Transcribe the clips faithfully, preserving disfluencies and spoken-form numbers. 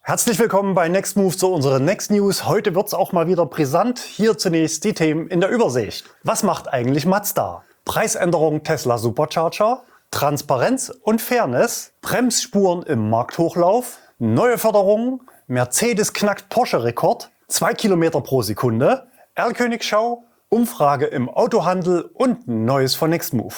Herzlich willkommen bei Nextmove zu unseren Next News. Heute wird's auch mal wieder brisant. Hier zunächst die Themen in der Übersicht. Was macht eigentlich Mazda? Preisänderung Tesla Supercharger, Transparenz und Fairness, Bremsspuren im Markthochlauf, neue Förderungen, Mercedes knackt Porsche-Rekord, zwei Kilometer pro Sekunde, Erlkönigschau, Umfrage im Autohandel und Neues von Nextmove.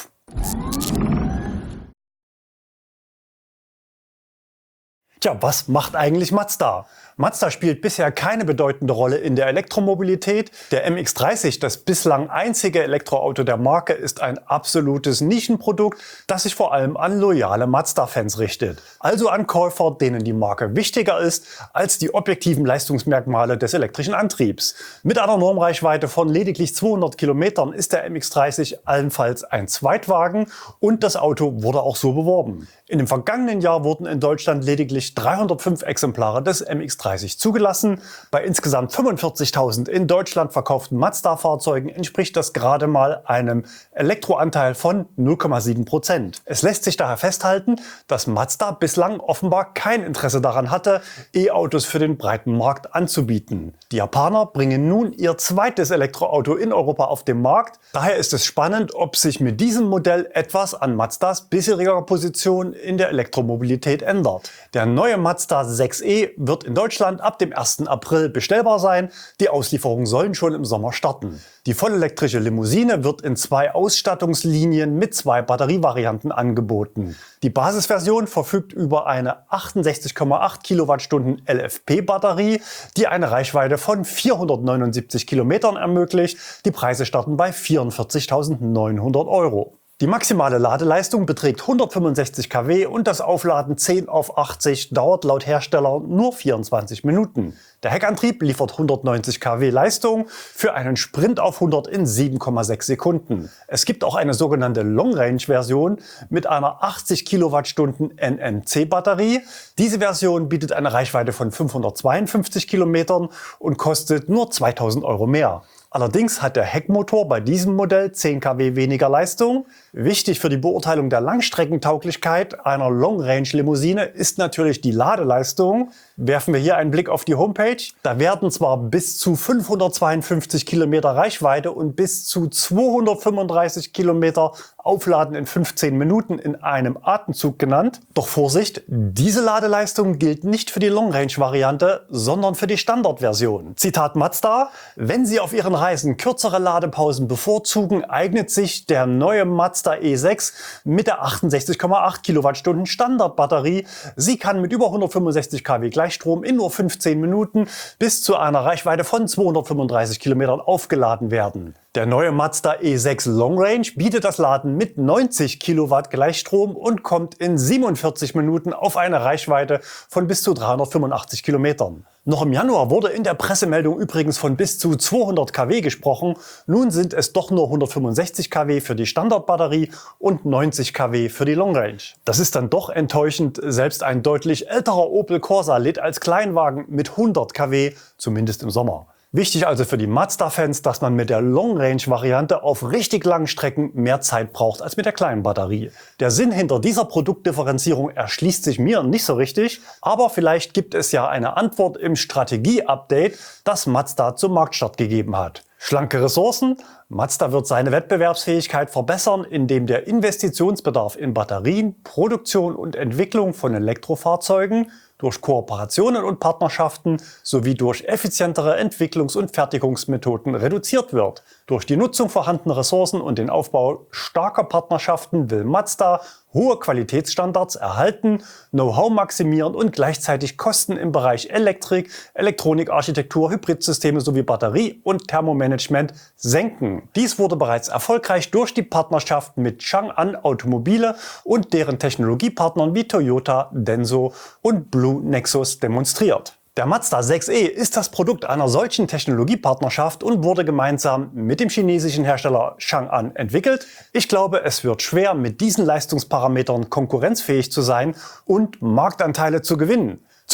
Tja, was macht eigentlich Mazda? Mazda spielt bisher keine bedeutende Rolle in der Elektromobilität. Der M X dreißig, das bislang einzige Elektroauto der Marke, ist ein absolutes Nischenprodukt, das sich vor allem an loyale Mazda-Fans richtet. Also an Käufer, denen die Marke wichtiger ist als die objektiven Leistungsmerkmale des elektrischen Antriebs. Mit einer Normreichweite von lediglich zweihundert Kilometern ist der M X dreißig allenfalls ein Zweitwagen und das Auto wurde auch so beworben. In dem vergangenen Jahr wurden in Deutschland lediglich dreihundertfünf Exemplare des M X dreißig zugelassen. Bei insgesamt fünfundvierzigtausend in Deutschland verkauften Mazda-Fahrzeugen entspricht das gerade mal einem Elektroanteil von null Komma sieben Prozent. Es lässt sich daher festhalten, dass Mazda bislang offenbar kein Interesse daran hatte, E-Autos für den breiten Markt anzubieten. Die Japaner bringen nun ihr zweites Elektroauto in Europa auf den Markt. Daher ist es spannend, ob sich mit diesem Modell etwas an Mazdas bisheriger Position in der Elektromobilität ändert. Der neue Mazda sechs e wird in Deutschland ab dem ersten April bestellbar sein. Die Auslieferungen sollen schon im Sommer starten. Die vollelektrische Limousine wird in zwei Ausstattungslinien mit zwei Batterievarianten angeboten. Die Basisversion verfügt über eine achtundsechzig Komma acht Kilowattstunden L F P-Batterie, die eine Reichweite von vierhundertneunundsiebzig Kilometern ermöglicht. Die Preise starten bei vierundvierzigtausendneunhundert Euro. Die maximale Ladeleistung beträgt hundertfünfundsechzig Kilowatt und das Aufladen zehn auf achtzig dauert laut Hersteller nur vierundzwanzig Minuten. Der Heckantrieb liefert hundertneunzig Kilowatt Leistung für einen Sprint auf hundert in sieben Komma sechs Sekunden. Es gibt auch eine sogenannte Long-Range-Version mit einer achtzig Kilowattstunden N M C-Batterie. Diese Version bietet eine Reichweite von fünfhundertzweiundfünfzig Kilometern und kostet nur zweitausend Euro mehr. Allerdings hat der Heckmotor bei diesem Modell zehn Kilowatt weniger Leistung. Wichtig für die Beurteilung der Langstreckentauglichkeit einer Long-Range-Limousine ist natürlich die Ladeleistung. Werfen wir hier einen Blick auf die Homepage. Da werden zwar bis zu fünfhundertzweiundfünfzig Kilometer Reichweite und bis zu zweihundertfünfunddreißig Kilometer Aufladen in fünfzehn Minuten in einem Atemzug genannt. Doch Vorsicht, diese Ladeleistung gilt nicht für die Long-Range-Variante, sondern für die Standardversion. Zitat Mazda: Wenn Sie auf Ihren Reisen kürzere Ladepausen bevorzugen, eignet sich der neue Mazda E sechs mit der achtundsechzig Komma acht Kilowattstunden Standardbatterie. Sie kann mit über hundertfünfundsechzig Kilowatt Gleichstrom in nur fünfzehn Minuten bis zu einer Reichweite von zweihundertfünfunddreißig Kilometern aufgeladen werden. Der neue Mazda E sechs Long Range bietet das Laden mit neunzig Kilowatt Gleichstrom und kommt in siebenundvierzig Minuten auf eine Reichweite von bis zu dreihundertfünfundachtzig Kilometern. Noch im Januar wurde in der Pressemeldung übrigens von bis zu zweihundert Kilowatt gesprochen. Nun sind es doch nur hundertfünfundsechzig Kilowatt für die Standardbatterie und neunzig Kilowatt für die Long Range. Das ist dann doch enttäuschend. Selbst ein deutlich älterer Opel Corsa lädt als Kleinwagen mit hundert Kilowatt, zumindest im Sommer. Wichtig also für die Mazda-Fans, dass man mit der Long-Range-Variante auf richtig langen Strecken mehr Zeit braucht als mit der kleinen Batterie. Der Sinn hinter dieser Produktdifferenzierung erschließt sich mir nicht so richtig, aber vielleicht gibt es ja eine Antwort im Strategie-Update, das Mazda zum Marktstart gegeben hat. Schlanke Ressourcen? Mazda wird seine Wettbewerbsfähigkeit verbessern, indem der Investitionsbedarf in Batterien, Produktion und Entwicklung von Elektrofahrzeugen durch Kooperationen und Partnerschaften sowie durch effizientere Entwicklungs- und Fertigungsmethoden reduziert wird. Durch die Nutzung vorhandener Ressourcen und den Aufbau starker Partnerschaften will Mazda hohe Qualitätsstandards erhalten, Know-how maximieren und gleichzeitig Kosten im Bereich Elektrik, Elektronikarchitektur, Hybridsysteme sowie Batterie- und Thermomanagement senken. Dies wurde bereits erfolgreich durch die Partnerschaft mit Chang'an Automobile und deren Technologiepartnern wie Toyota, Denso und Blue Nexus demonstriert. Der Mazda sechs e ist das Produkt einer solchen Technologiepartnerschaft und wurde gemeinsam mit dem chinesischen Hersteller Chang'an entwickelt. Ich glaube, es wird schwer, mit diesen Leistungsparametern konkurrenzfähig zu sein und Marktanteile zu gewinnen.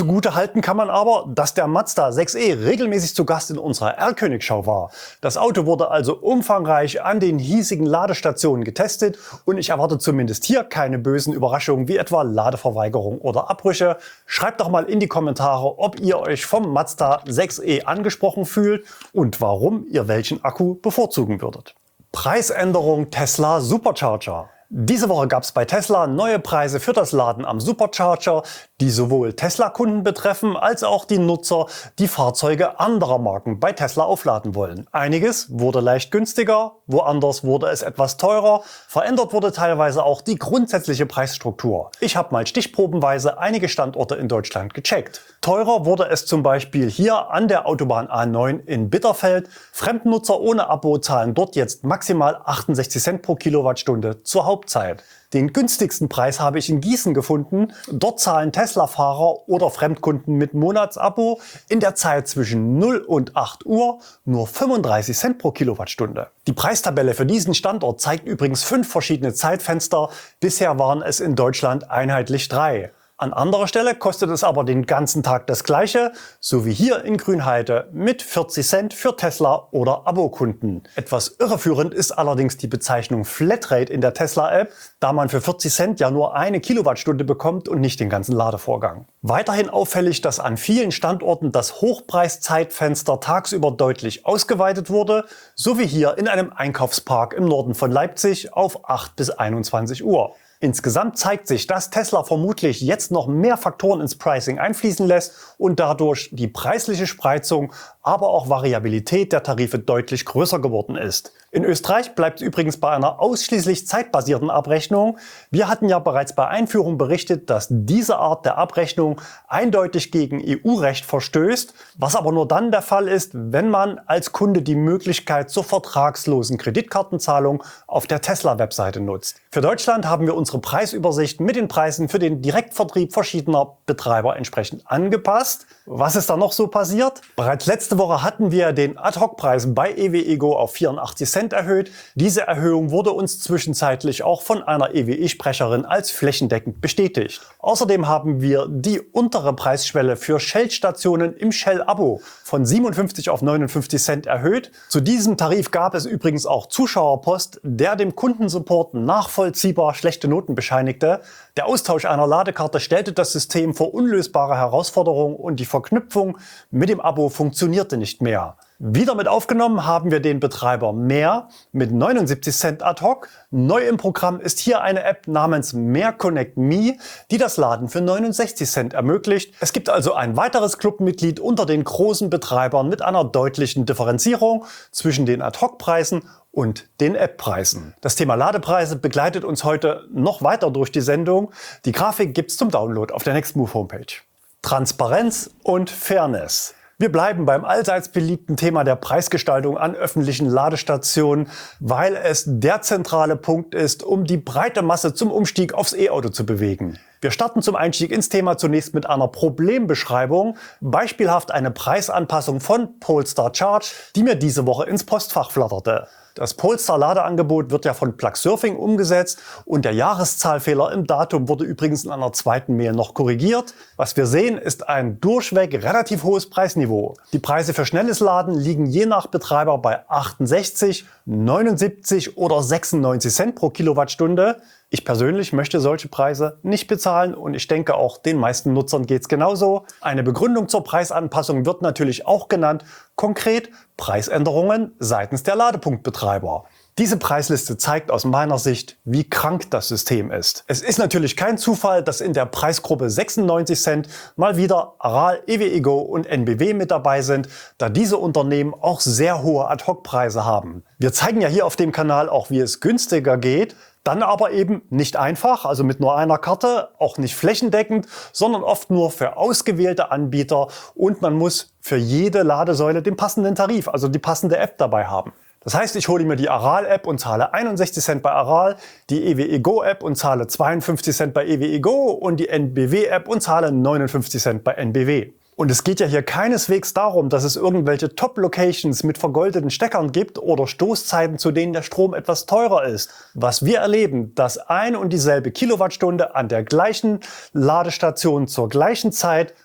Zugute halten kann man aber, dass der Mazda sechs E regelmäßig zu Gast in unserer Erlkönig-Schau war. Das Auto wurde also umfangreich an den hiesigen Ladestationen getestet und ich erwarte zumindest hier keine bösen Überraschungen wie etwa Ladeverweigerung oder Abbrüche. Schreibt doch mal in die Kommentare, ob ihr euch vom Mazda sechs E angesprochen fühlt und warum ihr welchen Akku bevorzugen würdet. Preisänderung Tesla Supercharger. Diese Woche gab es bei Tesla neue Preise für das Laden am Supercharger, die sowohl Tesla-Kunden betreffen, als auch die Nutzer, die Fahrzeuge anderer Marken bei Tesla aufladen wollen. Einiges wurde leicht günstiger, woanders wurde es etwas teurer. Verändert wurde teilweise auch die grundsätzliche Preisstruktur. Ich habe mal stichprobenweise einige Standorte in Deutschland gecheckt. Teurer wurde es zum Beispiel hier an der Autobahn A neun in Bitterfeld. Fremdnutzer ohne Abo zahlen dort jetzt maximal achtundsechzig Cent pro Kilowattstunde zur Hauptzeit. Den günstigsten Preis habe ich in Gießen gefunden. Dort zahlen Tesla-Fahrer oder Fremdkunden mit Monatsabo in der Zeit zwischen null und acht Uhr nur fünfunddreißig Cent pro Kilowattstunde. Die Preistabelle für diesen Standort zeigt übrigens fünf verschiedene Zeitfenster. Bisher waren es in Deutschland einheitlich drei. An anderer Stelle kostet es aber den ganzen Tag das Gleiche, so wie hier in Grünheide mit vierzig Cent für Tesla- oder Abokunden. Etwas irreführend ist allerdings die Bezeichnung Flatrate in der Tesla-App, da man für vierzig Cent ja nur eine Kilowattstunde bekommt und nicht den ganzen Ladevorgang. Weiterhin auffällig, dass an vielen Standorten das Hochpreiszeitfenster tagsüber deutlich ausgeweitet wurde, so wie hier in einem Einkaufspark im Norden von Leipzig auf acht bis einundzwanzig Uhr. Insgesamt zeigt sich, dass Tesla vermutlich jetzt noch mehr Faktoren ins Pricing einfließen lässt und dadurch die preisliche Spreizung, aber auch Variabilität der Tarife deutlich größer geworden ist. In Österreich bleibt es übrigens bei einer ausschließlich zeitbasierten Abrechnung. Wir hatten ja bereits bei Einführung berichtet, dass diese Art der Abrechnung eindeutig gegen E U-Recht verstößt, was aber nur dann der Fall ist, wenn man als Kunde die Möglichkeit zur vertragslosen Kreditkartenzahlung auf der Tesla-Webseite nutzt. Für Deutschland haben wir unsere Preisübersicht mit den Preisen für den Direktvertrieb verschiedener Betreiber entsprechend angepasst. Was ist da noch so passiert? Bereits letzte Woche hatten wir den Ad-Hoc-Preis bei E W Ego auf vierundachtzig Cent erhöht. Diese Erhöhung wurde uns zwischenzeitlich auch von einer E W E-Sprecherin als flächendeckend bestätigt. Außerdem haben wir die untere Preisschwelle für Shell-Stationen im Shell-Abo von siebenundfünfzig auf neunundfünfzig Cent erhöht. Zu diesem Tarif gab es übrigens auch Zuschauerpost, der dem Kundensupport nachvollziehbar schlechte Noten bescheinigte. Der Austausch einer Ladekarte stellte das System vor unlösbare Herausforderungen und die Verknüpfung mit dem Abo funktionierte nicht mehr. Wieder mit aufgenommen haben wir den Betreiber Mehr mit neunundsiebzig Cent ad hoc. Neu im Programm ist hier eine App namens Mehr Connect Me, die das Laden für neunundsechzig Cent ermöglicht. Es gibt also ein weiteres Clubmitglied unter den großen Betreibern mit einer deutlichen Differenzierung zwischen den Ad-Hoc-Preisen und den App-Preisen. Das Thema Ladepreise begleitet uns heute noch weiter durch die Sendung. Die Grafik gibt's zum Download auf der Nextmove Homepage. Transparenz und Fairness. Wir bleiben beim allseits beliebten Thema der Preisgestaltung an öffentlichen Ladestationen, weil es der zentrale Punkt ist, um die breite Masse zum Umstieg aufs E-Auto zu bewegen. Wir starten zum Einstieg ins Thema zunächst mit einer Problembeschreibung, beispielhaft eine Preisanpassung von Polestar Charge, die mir diese Woche ins Postfach flatterte. Das Polestar-Ladeangebot wird ja von Plugsurfing umgesetzt und der Jahreszahlfehler im Datum wurde übrigens in einer zweiten Mail noch korrigiert. Was wir sehen, ist ein durchweg relativ hohes Preisniveau. Die Preise für schnelles Laden liegen je nach Betreiber bei achtundsechzig, neunundsiebzig oder sechsundneunzig Cent pro Kilowattstunde. Ich persönlich möchte solche Preise nicht bezahlen und ich denke auch den meisten Nutzern geht's genauso. Eine Begründung zur Preisanpassung wird natürlich auch genannt, konkret Preisänderungen seitens der Ladepunktbetreiber. Diese Preisliste zeigt aus meiner Sicht, wie krank das System ist. Es ist natürlich kein Zufall, dass in der Preisgruppe sechsundneunzig Cent mal wieder Aral, E W Ego und N B W mit dabei sind, da diese Unternehmen auch sehr hohe Ad-Hoc-Preise haben. Wir zeigen ja hier auf dem Kanal auch, wie es günstiger geht. Dann aber eben nicht einfach, also mit nur einer Karte, auch nicht flächendeckend, sondern oft nur für ausgewählte Anbieter und man muss für jede Ladesäule den passenden Tarif, also die passende App dabei haben. Das heißt, ich hole mir die Aral-App und zahle einundsechzig Cent bei Aral, die E W Ego-App und zahle zweiundfünfzig Cent bei E W Ego und die N B W-App und zahle neunundfünfzig Cent bei N B W. Und es geht ja hier keineswegs darum, dass es irgendwelche Top-Locations mit vergoldeten Steckern gibt oder Stoßzeiten, zu denen der Strom etwas teurer ist. Was wir erleben, dass ein und dieselbe Kilowattstunde an der gleichen Ladestation zur gleichen Zeit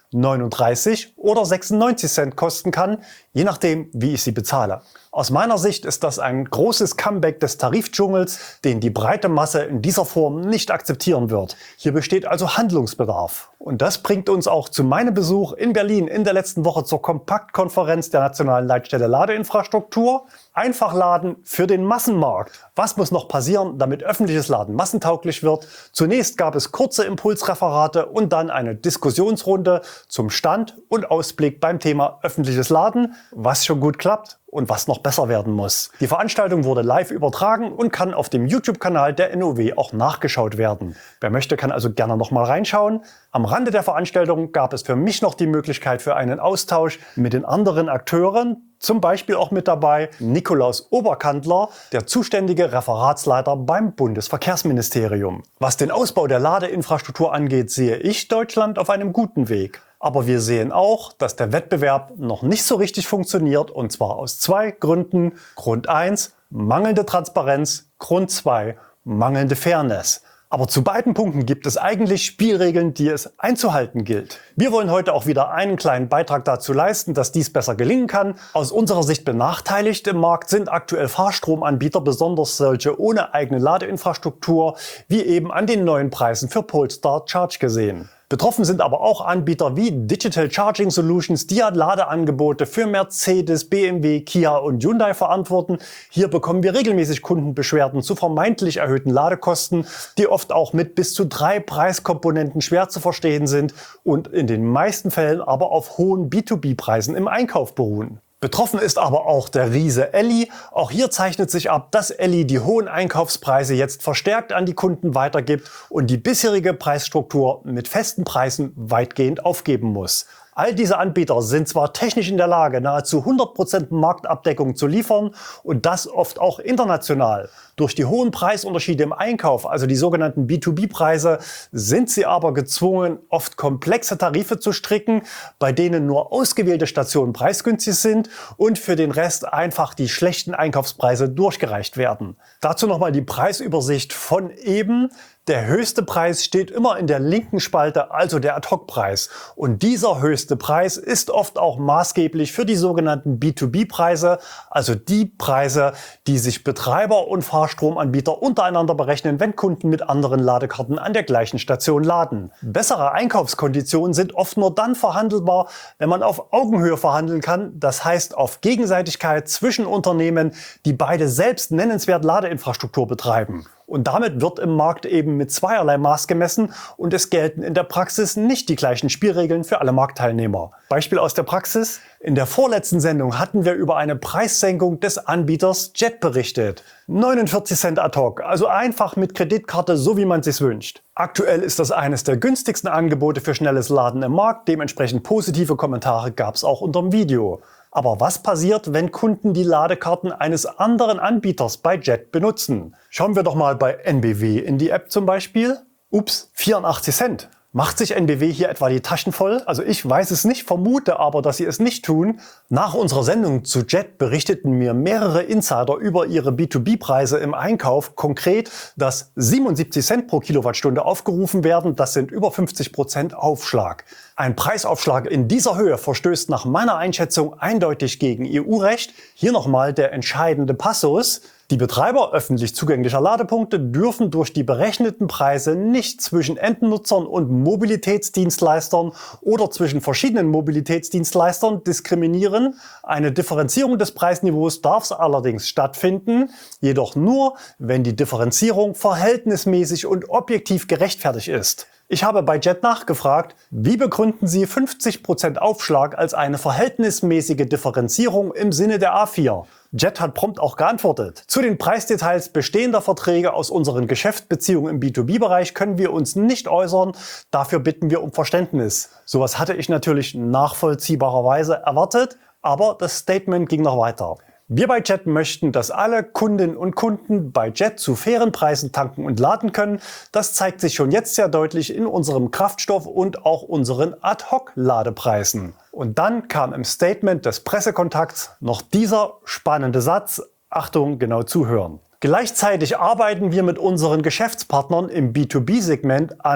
neununddreißig oder sechsundneunzig Cent kosten kann, je nachdem, wie ich sie bezahle. Aus meiner Sicht ist das ein großes Comeback des Tarifdschungels, den die breite Masse in dieser Form nicht akzeptieren wird. Hier besteht also Handlungsbedarf. Und das bringt uns auch zu meinem Besuch in Berlin in der letzten Woche zur Kompaktkonferenz der Nationalen Leitstelle Ladeinfrastruktur. Einfach laden für den Massenmarkt. Was muss noch passieren, damit öffentliches Laden massentauglich wird? Zunächst gab es kurze Impulsreferate und dann eine Diskussionsrunde zum Stand und Ausblick beim Thema öffentliches Laden, was schon gut klappt und was noch besser werden muss. Die Veranstaltung wurde live übertragen und kann auf dem YouTube-Kanal der N O W auch nachgeschaut werden. Wer möchte, kann also gerne noch mal reinschauen. Am Rande der Veranstaltung gab es für mich noch die Möglichkeit für einen Austausch mit den anderen Akteuren. Zum Beispiel auch mit dabei Nikolaus Oberkandler, der zuständige Referatsleiter beim Bundesverkehrsministerium. Was den Ausbau der Ladeinfrastruktur angeht, sehe ich Deutschland auf einem guten Weg. Aber wir sehen auch, dass der Wettbewerb noch nicht so richtig funktioniert, und zwar aus zwei Gründen. Grund eins, mangelnde Transparenz. Grund zwei, mangelnde Fairness. Aber zu beiden Punkten gibt es eigentlich Spielregeln, die es einzuhalten gilt. Wir wollen heute auch wieder einen kleinen Beitrag dazu leisten, dass dies besser gelingen kann. Aus unserer Sicht benachteiligt im Markt sind aktuell Fahrstromanbieter, besonders solche ohne eigene Ladeinfrastruktur, wie eben an den neuen Preisen für Polestar Charge gesehen. Betroffen sind aber auch Anbieter wie Digital Charging Solutions, die ja Ladeangebote für Mercedes, B M W, Kia und Hyundai verantworten. Hier bekommen wir regelmäßig Kundenbeschwerden zu vermeintlich erhöhten Ladekosten, die oft auch mit bis zu drei Preiskomponenten schwer zu verstehen sind und in den meisten Fällen aber auf hohen B zwei B Preisen im Einkauf beruhen. Betroffen ist aber auch der Riese Elli. Auch hier zeichnet sich ab, dass Elli die hohen Einkaufspreise jetzt verstärkt an die Kunden weitergibt und die bisherige Preisstruktur mit festen Preisen weitgehend aufgeben muss. All diese Anbieter sind zwar technisch in der Lage, nahezu hundert Prozent Marktabdeckung zu liefern und das oft auch international. Durch die hohen Preisunterschiede im Einkauf, also die sogenannten B zwei B Preise, sind sie aber gezwungen, oft komplexe Tarife zu stricken, bei denen nur ausgewählte Stationen preisgünstig sind und für den Rest einfach die schlechten Einkaufspreise durchgereicht werden. Dazu nochmal die Preisübersicht von eben. Der höchste Preis steht immer in der linken Spalte, also der Ad-Hoc-Preis. Und dieser höchste Preis ist oft auch maßgeblich für die sogenannten B zwei B Preise, also die Preise, die sich Betreiber und Fahrstromanbieter untereinander berechnen, wenn Kunden mit anderen Ladekarten an der gleichen Station laden. Bessere Einkaufskonditionen sind oft nur dann verhandelbar, wenn man auf Augenhöhe verhandeln kann, das heißt auf Gegenseitigkeit zwischen Unternehmen, die beide selbst nennenswert Ladeinfrastruktur betreiben. Und damit wird im Markt eben mit zweierlei Maß gemessen und es gelten in der Praxis nicht die gleichen Spielregeln für alle Marktteilnehmer. Beispiel aus der Praxis: In der vorletzten Sendung hatten wir über eine Preissenkung des Anbieters Jet berichtet. neunundvierzig Cent ad hoc, also einfach mit Kreditkarte, so wie man sich's wünscht. Aktuell ist das eines der günstigsten Angebote für schnelles Laden im Markt. Dementsprechend positive Kommentare gab's auch unterm Video. Aber was passiert, wenn Kunden die Ladekarten eines anderen Anbieters bei Jet benutzen? Schauen wir doch mal bei N B W in die App zum Beispiel. Ups, vierundachtzig Cent. Macht sich N B W hier etwa die Taschen voll? Also ich weiß es nicht, vermute aber, dass sie es nicht tun. Nach unserer Sendung zu Jet berichteten mir mehrere Insider über ihre B zwei B Preise im Einkauf. Konkret, dass siebenundsiebzig Cent pro Kilowattstunde aufgerufen werden. Das sind über fünfzig Prozent Aufschlag. Ein Preisaufschlag in dieser Höhe verstößt nach meiner Einschätzung eindeutig gegen E U-Recht. Hier nochmal der entscheidende Passus: Die Betreiber öffentlich zugänglicher Ladepunkte dürfen durch die berechneten Preise nicht zwischen Endnutzern und Mobilitätsdienstleistern oder zwischen verschiedenen Mobilitätsdienstleistern diskriminieren. Eine Differenzierung des Preisniveaus darf allerdings stattfinden, jedoch nur, wenn die Differenzierung verhältnismäßig und objektiv gerechtfertigt ist. Ich habe bei Jet nachgefragt, wie begründen Sie fünfzig Prozent Aufschlag als eine verhältnismäßige Differenzierung im Sinne der A vier? Jet hat prompt auch geantwortet: Zu den Preisdetails bestehender Verträge aus unseren Geschäftsbeziehungen im B zwei B Bereich können wir uns nicht äußern. Dafür bitten wir um Verständnis. Sowas hatte ich natürlich nachvollziehbarerweise erwartet, aber das Statement ging noch weiter. Wir bei Jet möchten, dass alle Kundinnen und Kunden bei Jet zu fairen Preisen tanken und laden können. Das zeigt sich schon jetzt sehr deutlich in unserem Kraftstoff und auch unseren Ad-Hoc-Ladepreisen. Und dann kam im Statement des Pressekontakts noch dieser spannende Satz. Achtung, genau zuhören. Gleichzeitig arbeiten wir mit unseren Geschäftspartnern im B zwei B Segment an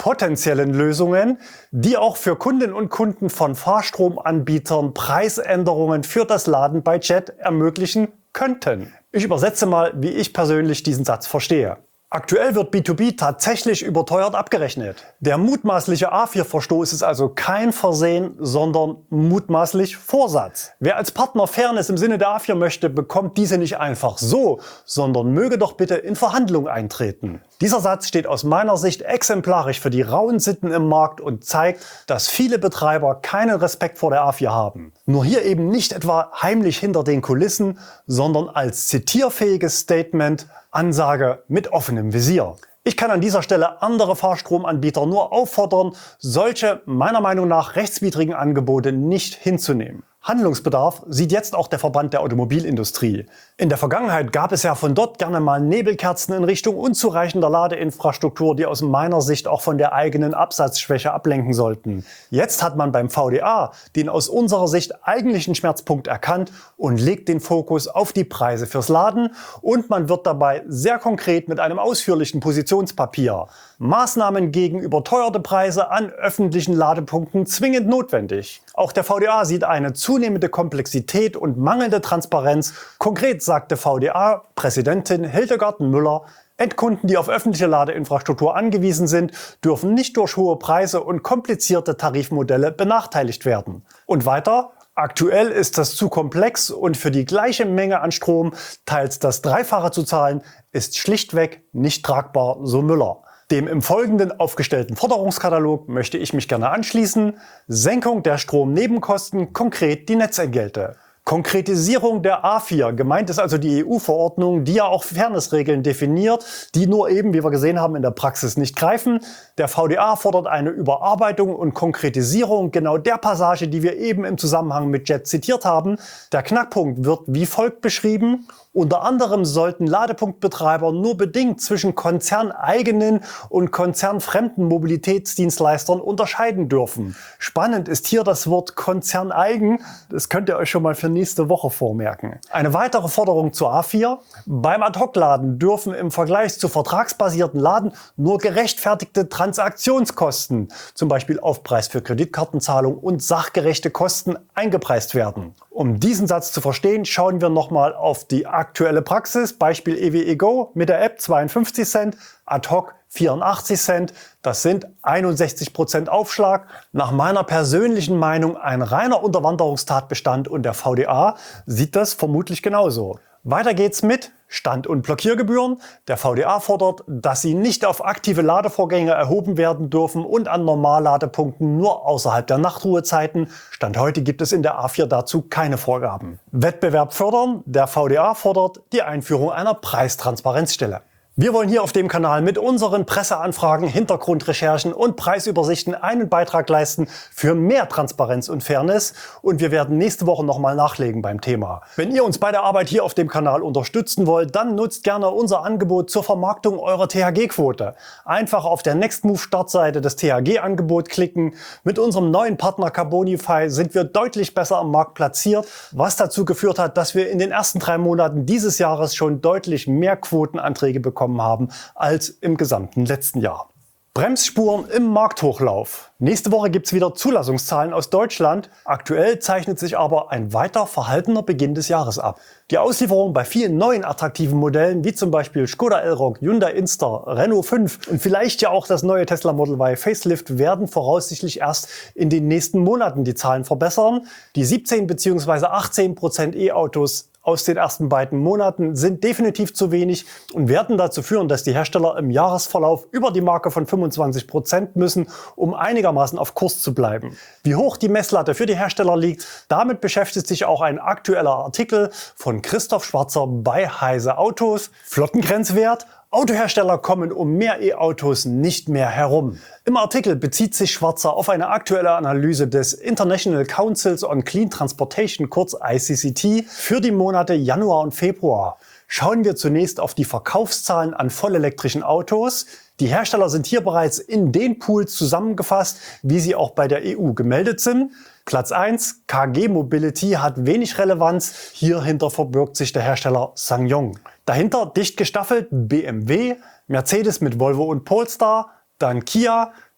potenziellen Lösungen, die auch für Kundinnen und Kunden von Fahrstromanbietern Preisänderungen für das Laden bei Jet ermöglichen könnten. Ich übersetze mal, wie ich persönlich diesen Satz verstehe. Aktuell wird B zwei B tatsächlich überteuert abgerechnet. Der mutmaßliche A vier Verstoß ist also kein Versehen, sondern mutmaßlich Vorsatz. Wer als Partner Fairness im Sinne der A vier möchte, bekommt diese nicht einfach so, sondern möge doch bitte in Verhandlungen eintreten. Dieser Satz steht aus meiner Sicht exemplarisch für die rauen Sitten im Markt und zeigt, dass viele Betreiber keinen Respekt vor der A vier haben. Nur hier eben nicht etwa heimlich hinter den Kulissen, sondern als zitierfähiges Statement, Ansage mit offenem Visier. Ich kann an dieser Stelle andere Fahrstromanbieter nur auffordern, solche meiner Meinung nach rechtswidrigen Angebote nicht hinzunehmen. Handlungsbedarf sieht jetzt auch der Verband der Automobilindustrie. In der Vergangenheit gab es ja von dort gerne mal Nebelkerzen in Richtung unzureichender Ladeinfrastruktur, die aus meiner Sicht auch von der eigenen Absatzschwäche ablenken sollten. Jetzt hat man beim V D A den aus unserer Sicht eigentlichen Schmerzpunkt erkannt und legt den Fokus auf die Preise fürs Laden, und man wird dabei sehr konkret mit einem ausführlichen Positionspapier. Maßnahmen gegen überteuerte Preise an öffentlichen Ladepunkten zwingend notwendig. Auch der V D A sieht eine zunehmende Komplexität und mangelnde Transparenz. Konkret sagte V D A-Präsidentin Hildegard Müller, Endkunden, die auf öffentliche Ladeinfrastruktur angewiesen sind, dürfen nicht durch hohe Preise und komplizierte Tarifmodelle benachteiligt werden. Und weiter: Aktuell ist das zu komplex und für die gleiche Menge an Strom teils das Dreifache zu zahlen, ist schlichtweg nicht tragbar, so Müller. Dem im Folgenden aufgestellten Forderungskatalog möchte ich mich gerne anschließen. Senkung der Stromnebenkosten, konkret die Netzentgelte. Konkretisierung der A vier, gemeint ist also die E U-Verordnung, die ja auch Fairnessregeln definiert, die nur eben, wie wir gesehen haben, in der Praxis nicht greifen. Der V D A fordert eine Überarbeitung und Konkretisierung genau der Passage, die wir eben im Zusammenhang mit Jet zitiert haben. Der Knackpunkt wird wie folgt beschrieben: Unter anderem sollten Ladepunktbetreiber nur bedingt zwischen konzerneigenen und konzernfremden Mobilitätsdienstleistern unterscheiden dürfen. Spannend ist hier das Wort konzerneigen. Das könnt ihr euch schon mal für nächste Woche vormerken. Eine weitere Forderung zur A vier: Beim Ad-Hoc-Laden dürfen im Vergleich zu vertragsbasierten Laden nur gerechtfertigte Transaktionskosten, zum Beispiel Aufpreis für Kreditkartenzahlung und sachgerechte Kosten, eingepreist werden. Um diesen Satz zu verstehen, schauen wir nochmal auf die aktuelle Praxis. Beispiel E W E Go mit der App zweiundfünfzig Cent, Ad-Hoc vierundachtzig Cent. Das sind einundsechzig Prozent Aufschlag. Nach meiner persönlichen Meinung ein reiner Unterwanderungstatbestand, und der V D A sieht das vermutlich genauso. Weiter geht's mit Stand- und Blockiergebühren. Der V D A fordert, dass sie nicht auf aktive Ladevorgänge erhoben werden dürfen und an Normalladepunkten nur außerhalb der Nachtruhezeiten. Stand heute gibt es in der A vier dazu keine Vorgaben. Wettbewerb fördern. Der V D A fordert die Einführung einer Preistransparenzstelle. Wir wollen hier auf dem Kanal mit unseren Presseanfragen, Hintergrundrecherchen und Preisübersichten einen Beitrag leisten für mehr Transparenz und Fairness, und wir werden nächste Woche nochmal nachlegen beim Thema. Wenn ihr uns bei der Arbeit hier auf dem Kanal unterstützen wollt, dann nutzt gerne unser Angebot zur Vermarktung eurer T H G-Quote. Einfach auf der Nextmove-Startseite des T H G-Angebot klicken. Mit unserem neuen Partner Carbonify sind wir deutlich besser am Markt platziert, was dazu geführt hat, dass wir in den ersten drei Monaten dieses Jahres schon deutlich mehr Quotenanträge bekommen haben als im gesamten letzten Jahr. Bremsspuren im Markthochlauf. Nächste Woche gibt es wieder Zulassungszahlen aus Deutschland. Aktuell zeichnet sich aber ein weiter verhaltener Beginn des Jahres ab. Die Auslieferung bei vielen neuen attraktiven Modellen, wie zum Beispiel Skoda Elroq, Hyundai Inster, Renault fünf und vielleicht ja auch das neue Tesla Model Y Facelift, werden voraussichtlich erst in den nächsten Monaten die Zahlen verbessern. Die siebzehn bzw. achtzehn Prozent E-Autos aus den ersten beiden Monaten sind definitiv zu wenig und werden dazu führen, dass die Hersteller im Jahresverlauf über die Marke von fünfundzwanzig Prozent müssen, um einigermaßen auf Kurs zu bleiben. Wie hoch die Messlatte für die Hersteller liegt, damit beschäftigt sich auch ein aktueller Artikel von Christoph Schwarzer bei Heise Autos. Flottengrenzwert: Autohersteller kommen um mehr E-Autos nicht mehr herum. Im Artikel bezieht sich Schwarzer auf eine aktuelle Analyse des International Councils on Clean Transportation, kurz I C C T, für die Monate Januar und Februar. Schauen wir zunächst auf die Verkaufszahlen an vollelektrischen Autos. Die Hersteller sind hier bereits in den Pools zusammengefasst, wie sie auch bei der E U gemeldet sind. Platz eins, K G Mobility, hat wenig Relevanz. Hierhinter verbirgt sich der Hersteller SsangYong. Dahinter dicht gestaffelt B M W, Mercedes mit Volvo und Polestar, dann Kia,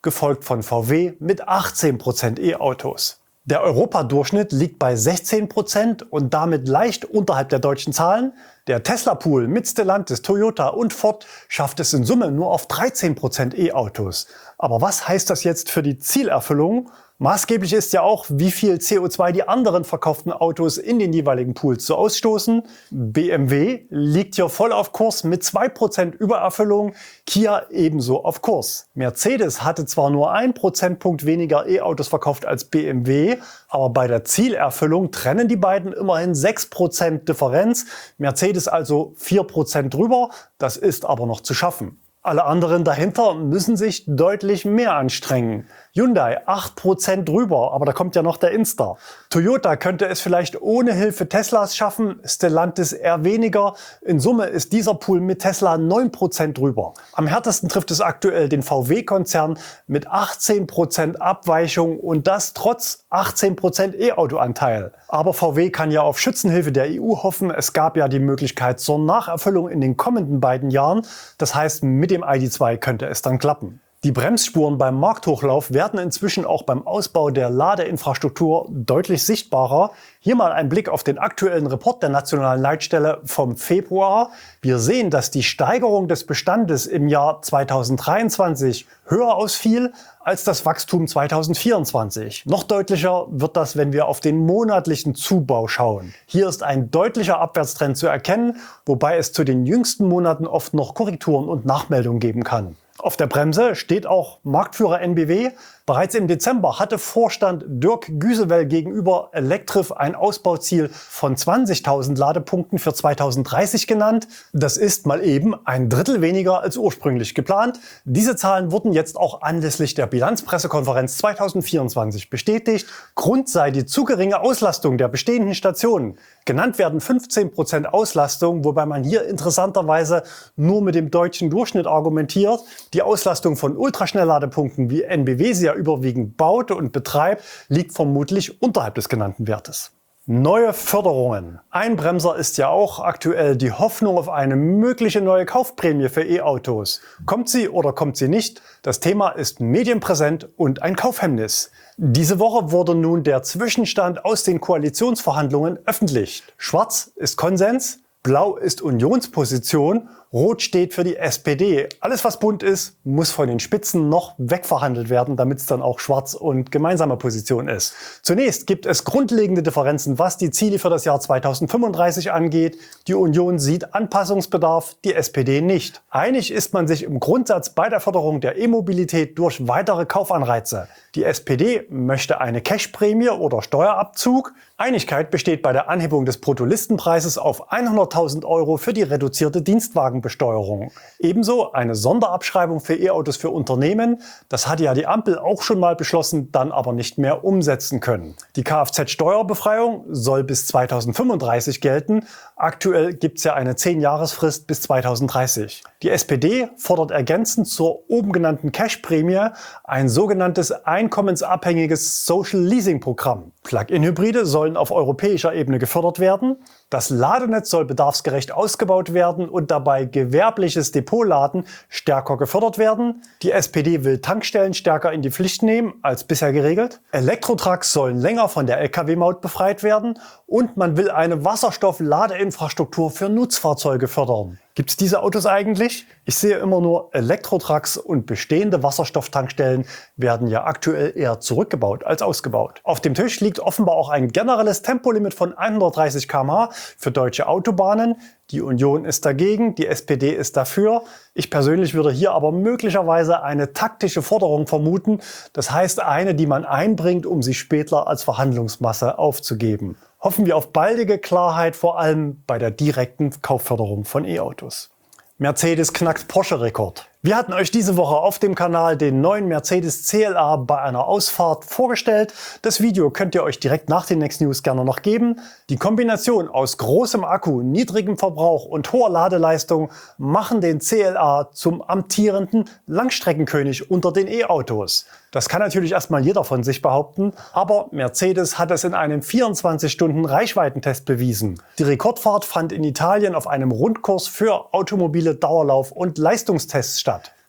gefolgt von V W mit achtzehn Prozent E-Autos. Der Europadurchschnitt liegt bei sechzehn Prozent und damit leicht unterhalb der deutschen Zahlen. Der Tesla-Pool mit Stellantis, Toyota und Ford schafft es in Summe nur auf dreizehn Prozent E-Autos. Aber was heißt das jetzt für die Zielerfüllung? Maßgeblich ist ja auch, wie viel C O zwei die anderen verkauften Autos in den jeweiligen Pools so ausstoßen. B M W liegt hier voll auf Kurs mit zwei Prozent Übererfüllung, Kia ebenso auf Kurs. Mercedes hatte zwar nur ein Prozentpunkt weniger E-Autos verkauft als B M W, aber bei der Zielerfüllung trennen die beiden immerhin sechs Prozent Differenz. Mercedes also vier Prozent drüber, das ist aber noch zu schaffen. Alle anderen dahinter müssen sich deutlich mehr anstrengen. Hyundai acht Prozent drüber, aber da kommt ja noch der Insta. Toyota könnte es vielleicht ohne Hilfe Teslas schaffen, Stellantis eher weniger. In Summe ist dieser Pool mit Tesla neun Prozent drüber. Am härtesten trifft es aktuell den V W-Konzern mit achtzehn Prozent Abweichung und das trotz achtzehn Prozent E-Auto-Anteil. Aber V W kann ja auf Schützenhilfe der E U hoffen. Es gab ja die Möglichkeit zur Nacherfüllung in den kommenden beiden Jahren. Das heißt, mit dem I D zwei könnte es dann klappen. Die Bremsspuren beim Markthochlauf werden inzwischen auch beim Ausbau der Ladeinfrastruktur deutlich sichtbarer. Hier mal ein Blick auf den aktuellen Report der Nationalen Leitstelle vom Februar. Wir sehen, dass die Steigerung des Bestandes im Jahr zweitausenddreiundzwanzig höher ausfiel als das Wachstum zweitausendvierundzwanzig. Noch deutlicher wird das, wenn wir auf den monatlichen Zubau schauen. Hier ist ein deutlicher Abwärtstrend zu erkennen, wobei es zu den jüngsten Monaten oft noch Korrekturen und Nachmeldungen geben kann. Auf der Bremse steht auch Marktführer N B W. Bereits im Dezember hatte Vorstand Dirk Güsewell gegenüber Electrif ein Ausbauziel von zwanzigtausend Ladepunkten für zweitausenddreißig genannt. Das ist mal eben ein Drittel weniger als ursprünglich geplant. Diese Zahlen wurden jetzt auch anlässlich der Bilanzpressekonferenz zweitausendvierundzwanzig bestätigt. Grund sei die zu geringe Auslastung der bestehenden Stationen. Genannt werden fünfzehn Prozent Auslastung, wobei man hier interessanterweise nur mit dem deutschen Durchschnitt argumentiert. Die Auslastung von Ultraschnellladepunkten, wie N B W sie ja überwiegend baut und betreibt, liegt vermutlich unterhalb des genannten Wertes. Neue Förderungen. Ein Bremser ist ja auch aktuell die Hoffnung auf eine mögliche neue Kaufprämie für E-Autos. Kommt sie oder kommt sie nicht? Das Thema ist medienpräsent und ein Kaufhemmnis. Diese Woche wurde nun der Zwischenstand aus den Koalitionsverhandlungen öffentlich. Schwarz ist Konsens, blau ist Unionsposition, rot steht für die S P D. Alles, was bunt ist, muss von den Spitzen noch wegverhandelt werden, damit es dann auch schwarz und gemeinsame Position ist. Zunächst gibt es grundlegende Differenzen, was die Ziele für das Jahr zweitausendfünfunddreißig angeht. Die Union sieht Anpassungsbedarf, die S P D nicht. Einig ist man sich im Grundsatz bei der Förderung der E-Mobilität durch weitere Kaufanreize. Die S P D möchte eine Cashprämie oder Steuerabzug. Einigkeit besteht bei der Anhebung des Bruttolistenpreises auf hunderttausend Euro für die reduzierte Dienstwagenbesteuerung. Ebenso eine Sonderabschreibung für E-Autos für Unternehmen. Das hatte ja die Ampel auch schon mal beschlossen, dann aber nicht mehr umsetzen können. Die Kfz-Steuerbefreiung soll bis zweitausendfünfunddreißig gelten. Aktuell gibt es ja eine zehn-Jahres-Frist bis zweitausenddreißig. Die S P D fordert ergänzend zur oben genannten Cash-Prämie ein sogenanntes einkommensabhängiges Social Leasing Programm. Plug-in-Hybride sollen auf europäischer Ebene gefördert werden. Das Ladenetz soll bedarfsgerecht ausgebaut werden und dabei gewerbliches Depotladen stärker gefördert werden. Die S P D will Tankstellen stärker in die Pflicht nehmen als bisher geregelt. Elektrotrucks sollen länger von der L K W-Maut befreit werden und man will eine Wasserstoff-Ladeinfrastruktur für Nutzfahrzeuge fördern. Gibt es diese Autos eigentlich? Ich sehe immer nur Elektrotrucks und bestehende Wasserstofftankstellen werden ja aktuell eher zurückgebaut als ausgebaut. Auf dem Tisch liegt offenbar auch ein generelles Tempolimit von hundertdreißig Kilometer pro Stunde für deutsche Autobahnen. Die Union ist dagegen, die S P D ist dafür. Ich persönlich würde hier aber möglicherweise eine taktische Forderung vermuten. Das heißt eine, die man einbringt, um sie später als Verhandlungsmasse aufzugeben. Hoffen wir auf baldige Klarheit, vor allem bei der direkten Kaufförderung von E-Autos. Mercedes knackt Porsche-Rekord. Wir hatten euch diese Woche auf dem Kanal den neuen Mercedes C L A bei einer Ausfahrt vorgestellt. Das Video könnt ihr euch direkt nach den Next News gerne noch geben. Die Kombination aus großem Akku, niedrigem Verbrauch und hoher Ladeleistung machen den C L A zum amtierenden Langstreckenkönig unter den E-Autos. Das kann natürlich erstmal jeder von sich behaupten, aber Mercedes hat es in einem vierundzwanzig Stunden Reichweitentest bewiesen. Die Rekordfahrt fand in Italien auf einem Rundkurs für automobile Dauerlauf- und Leistungstests statt.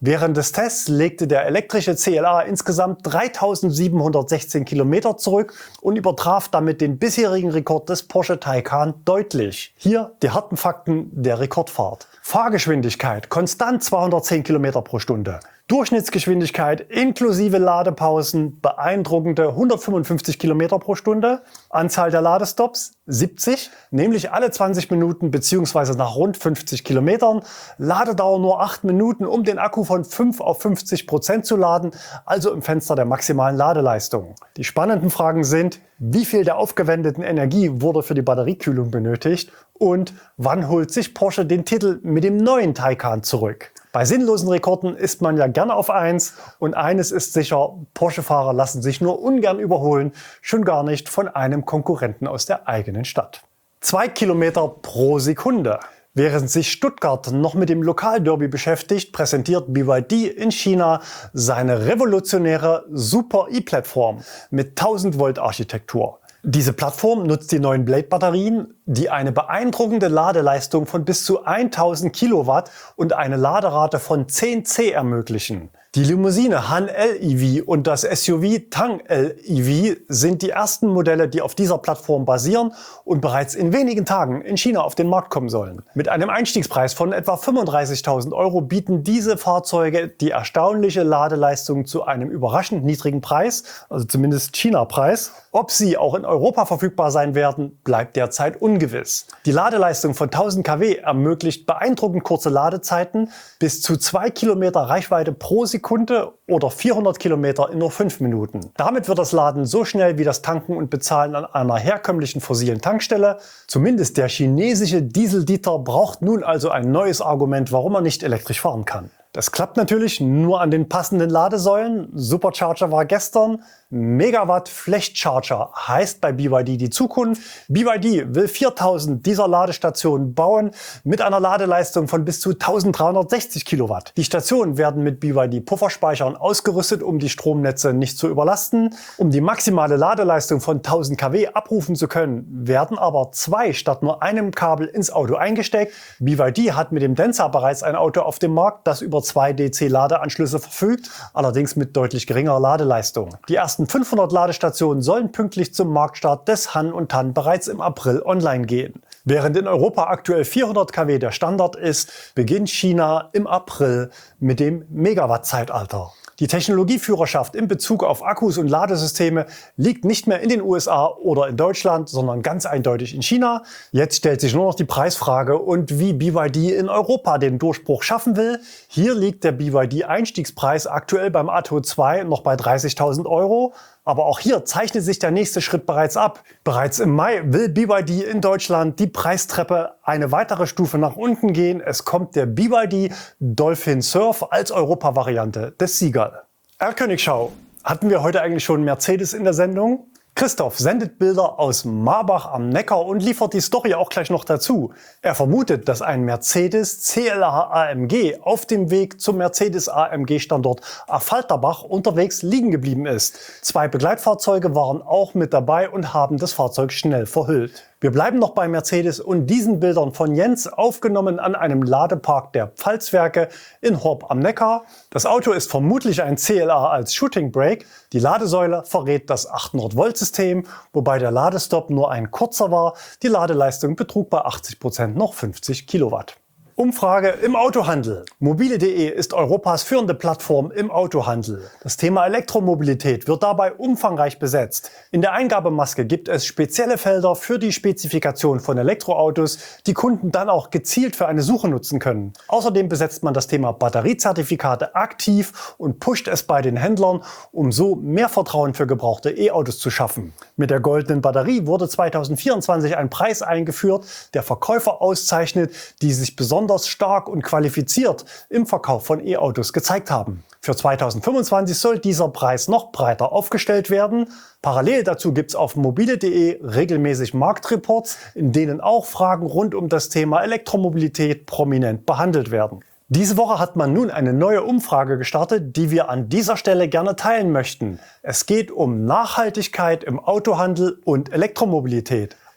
Während des Tests legte der elektrische C L A insgesamt dreitausendsiebenhundertsechzehn Kilometer zurück und übertraf damit den bisherigen Rekord des Porsche Taycan deutlich. Hier die harten Fakten der Rekordfahrt. Fahrgeschwindigkeit konstant zweihundertzehn Kilometer pro Stunde. Durchschnittsgeschwindigkeit inklusive Ladepausen beeindruckende hundertfünfundfünfzig Kilometer pro Stunde. Anzahl der Ladestops siebzig, nämlich alle zwanzig Minuten bzw. nach rund fünfzig Kilometern. Ladedauer nur acht Minuten, um den Akku von fünf auf fünfzig Prozent zu laden, also im Fenster der maximalen Ladeleistung. Die spannenden Fragen sind, wie viel der aufgewendeten Energie wurde für die Batteriekühlung benötigt und wann holt sich Porsche den Titel mit dem neuen Taycan zurück? Bei sinnlosen Rekorden ist man ja gerne auf eins und eines ist sicher, Porsche-Fahrer lassen sich nur ungern überholen, schon gar nicht von einem Konkurrenten aus der eigenen Stadt. Zwei Kilometer pro Sekunde. Während sich Stuttgart noch mit dem Lokalderby beschäftigt, präsentiert B Y D in China seine revolutionäre Super E-Plattform mit tausend Volt Architektur. Diese Plattform nutzt die neuen Blade-Batterien, die eine beeindruckende Ladeleistung von bis zu tausend Kilowatt und eine Laderate von zehn C ermöglichen. Die Limousine Han L E V und das S U V Tang L E V sind die ersten Modelle, die auf dieser Plattform basieren und bereits in wenigen Tagen in China auf den Markt kommen sollen. Mit einem Einstiegspreis von etwa fünfunddreißigtausend Euro bieten diese Fahrzeuge die erstaunliche Ladeleistung zu einem überraschend niedrigen Preis, also zumindest China-Preis. Ob sie auch in Europa verfügbar sein werden, bleibt derzeit ungewiss. Die Ladeleistung von tausend Kilowatt ermöglicht beeindruckend kurze Ladezeiten, bis zu zwei Kilometer Reichweite pro Sekunde oder vierhundert Kilometer in nur fünf Minuten. Damit wird das Laden so schnell wie das Tanken und Bezahlen an einer herkömmlichen fossilen Tankstelle. Zumindest der chinesische Dieseldieter braucht nun also ein neues Argument, warum er nicht elektrisch fahren kann. Das klappt natürlich nur an den passenden Ladesäulen. Supercharger war gestern. Megawatt Flechtcharger heißt bei B Y D die Zukunft. B Y D will viertausend dieser Ladestationen bauen mit einer Ladeleistung von bis zu eintausenddreihundertsechzig Kilowatt. Die Stationen werden mit B Y D Pufferspeichern ausgerüstet, um die Stromnetze nicht zu überlasten. Um die maximale Ladeleistung von tausend Kilowatt abrufen zu können, werden aber zwei statt nur einem Kabel ins Auto eingesteckt. B Y D hat mit dem Denza bereits ein Auto auf dem Markt, das über zwei D C-Ladeanschlüsse verfügt, allerdings mit deutlich geringerer Ladeleistung. Die ersten fünfhundert Ladestationen sollen pünktlich zum Marktstart des Han und Tan bereits im April online gehen. Während in Europa aktuell vierhundert Kilowatt der Standard ist, beginnt China im April mit dem Megawatt-Zeitalter. Die Technologieführerschaft in Bezug auf Akkus und Ladesysteme liegt nicht mehr in den U S A oder in Deutschland, sondern ganz eindeutig in China. Jetzt stellt sich nur noch die Preisfrage und wie B Y D in Europa den Durchbruch schaffen will. Hier liegt der B Y D-Einstiegspreis aktuell beim Atto zwei noch bei dreißigtausend Euro. Aber auch hier zeichnet sich der nächste Schritt bereits ab. Bereits im Mai will B Y D in Deutschland die Preistreppe eine weitere Stufe nach unten gehen. Es kommt der B Y D Dolphin Surf als Europa-Variante des Seagull. R-Königschau. Hatten wir heute eigentlich schon Mercedes in der Sendung? Christoph sendet Bilder aus Marbach am Neckar und liefert die Story auch gleich noch dazu. Er vermutet, dass ein Mercedes C L A A M G auf dem Weg zum Mercedes A M G-Standort Affalterbach unterwegs liegen geblieben ist. Zwei Begleitfahrzeuge waren auch mit dabei und haben das Fahrzeug schnell verhüllt. Wir bleiben noch bei Mercedes und diesen Bildern von Jens, aufgenommen an einem Ladepark der Pfalzwerke in Horb am Neckar. Das Auto ist vermutlich ein C L A als Shooting Brake. Die Ladesäule verrät das achthundert Volt System, wobei der Ladestopp nur ein kurzer war. Die Ladeleistung betrug bei achtzig Prozent noch fünfzig Kilowatt. Umfrage im Autohandel. Mobile punkt de ist Europas führende Plattform im Autohandel. Das Thema Elektromobilität wird dabei umfangreich besetzt. In der Eingabemaske gibt es spezielle Felder für die Spezifikation von Elektroautos, die Kunden dann auch gezielt für eine Suche nutzen können. Außerdem besetzt man das Thema Batteriezertifikate aktiv und pusht es bei den Händlern, um so mehr Vertrauen für gebrauchte E-Autos zu schaffen. Mit der goldenen Batterie wurde zweitausendvierundzwanzig ein Preis eingeführt, der Verkäufer auszeichnet, die sich besonders stark und qualifiziert im Verkauf von E-Autos gezeigt haben. Für zweitausendfünfundzwanzig soll dieser Preis noch breiter aufgestellt werden. Parallel dazu gibt es auf mobile punkt de regelmäßig Marktreports, in denen auch Fragen rund um das Thema Elektromobilität prominent behandelt werden. Diese Woche hat man nun eine neue Umfrage gestartet, die wir an dieser Stelle gerne teilen möchten. Es geht um Nachhaltigkeit im Autohandel und Elektromobilität.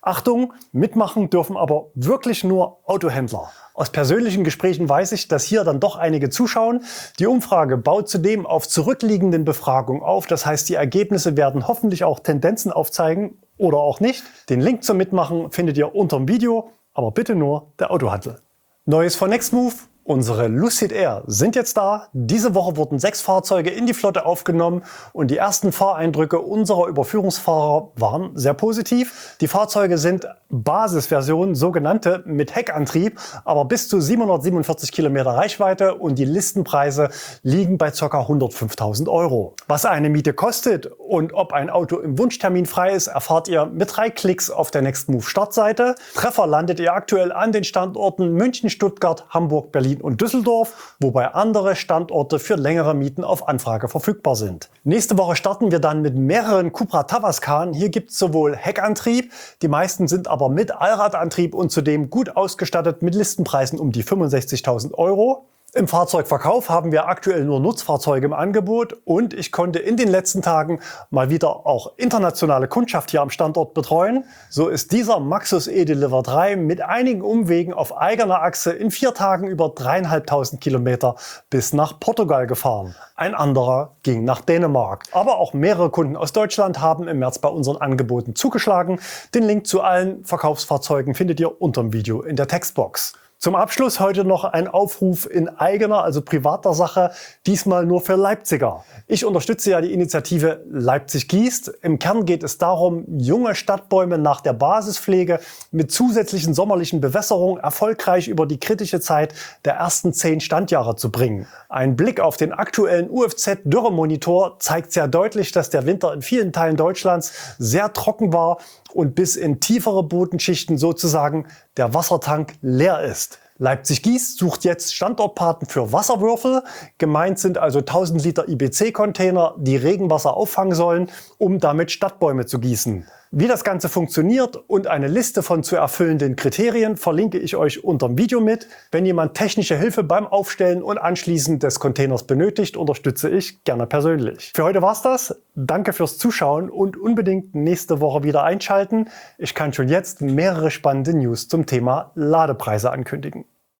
Achtung, mitmachen dürfen aber wirklich nur Autohändler. Aus persönlichen Gesprächen weiß ich, dass hier dann doch einige zuschauen. Die Umfrage baut zudem auf zurückliegenden Befragungen auf. Das heißt, die Ergebnisse werden hoffentlich auch Tendenzen aufzeigen oder auch nicht. Den Link zum Mitmachen findet ihr unter dem Video, aber bitte nur der Autohandel. Neues von Nextmove. Unsere Lucid Air sind jetzt da. Diese Woche wurden sechs Fahrzeuge in die Flotte aufgenommen und die ersten Fahreindrücke unserer Überführungsfahrer waren sehr positiv. Die Fahrzeuge sind Basisversionen, sogenannte mit Heckantrieb, aber bis zu siebenhundertsiebenundvierzig Kilometer Reichweite und die Listenpreise liegen bei ca. hundertfünftausend Euro. Was eine Miete kostet und ob ein Auto im Wunschtermin frei ist, erfahrt ihr mit drei Klicks auf der Nextmove Startseite. Treffer landet ihr aktuell an den Standorten München, Stuttgart, Hamburg, Berlin und Düsseldorf, wobei andere Standorte für längere Mieten auf Anfrage verfügbar sind. Nächste Woche starten wir dann mit mehreren Cupra Tavascan. Hier gibt es sowohl Heckantrieb, die meisten sind aber mit Allradantrieb und zudem gut ausgestattet mit Listenpreisen um die fünfundsechzigtausend Euro. Im Fahrzeugverkauf haben wir aktuell nur Nutzfahrzeuge im Angebot und ich konnte in den letzten Tagen mal wieder auch internationale Kundschaft hier am Standort betreuen. So ist dieser Maxus E-Deliver drei mit einigen Umwegen auf eigener Achse in vier Tagen über dreieinhalbtausend Kilometer bis nach Portugal gefahren. Ein anderer ging nach Dänemark. Aber auch mehrere Kunden aus Deutschland haben im März bei unseren Angeboten zugeschlagen. Den Link zu allen Verkaufsfahrzeugen findet ihr unter dem Video in der Textbox. Zum Abschluss heute noch ein Aufruf in eigener, also privater Sache, diesmal nur für Leipziger. Ich unterstütze ja die Initiative Leipzig gießt. Im Kern geht es darum, junge Stadtbäume nach der Basispflege mit zusätzlichen sommerlichen Bewässerungen erfolgreich über die kritische Zeit der ersten zehn Standjahre zu bringen. Ein Blick auf den aktuellen U F Z-Dürremonitor zeigt sehr deutlich, dass der Winter in vielen Teilen Deutschlands sehr trocken war und bis in tiefere Bodenschichten sozusagen der Wassertank leer ist. Leipzig gießt sucht jetzt Standortpaten für Wasserwürfel. Gemeint sind also tausend Liter I B C-Container, die Regenwasser auffangen sollen, um damit Stadtbäume zu gießen. Wie das Ganze funktioniert und eine Liste von zu erfüllenden Kriterien verlinke ich euch unter dem Video mit. Wenn jemand technische Hilfe beim Aufstellen und Anschließen des Containers benötigt, unterstütze ich gerne persönlich. Für heute war's das. Danke fürs Zuschauen und unbedingt nächste Woche wieder einschalten. Ich kann schon jetzt mehrere spannende News zum Thema Ladepreise ankündigen.